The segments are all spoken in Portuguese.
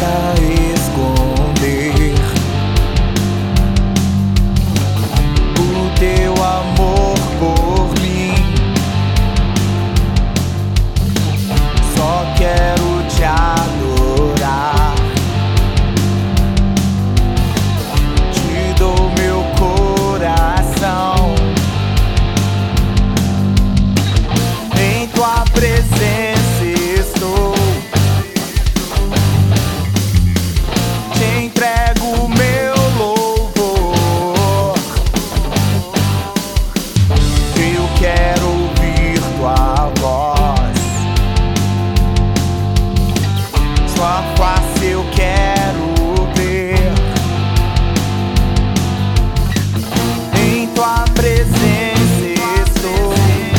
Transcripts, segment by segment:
a esconder o teu amor por mim. Só quero te adorar, te dou meu coração. Em tua presença estou, te entrego o meu louvor. Eu quero ouvir tua voz, sua face eu quero ver. Em tua presença estou,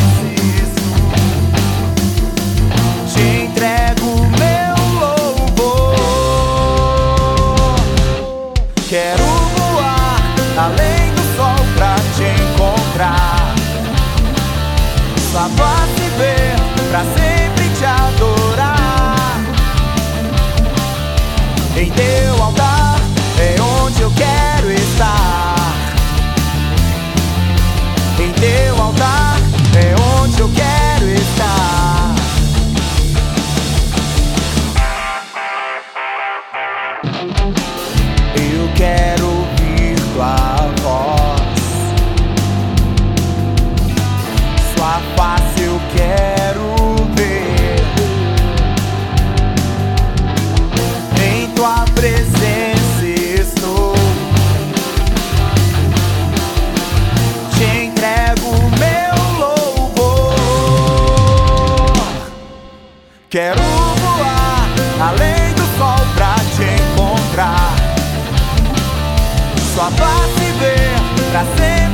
te entrego o meu louvor. Quero voar além do sol pra te encontrar, sua face ver, pra sempre te adorar. Em teu altar é onde eu quero estar. Em teu altar é onde eu quero estar. Eu quero ouvir tua voz, sua face eu quero ver. Em tua presença estou, te entrego o meu louvor. Quero voar além do sol pra te encontrar, sua face ver, pra sempre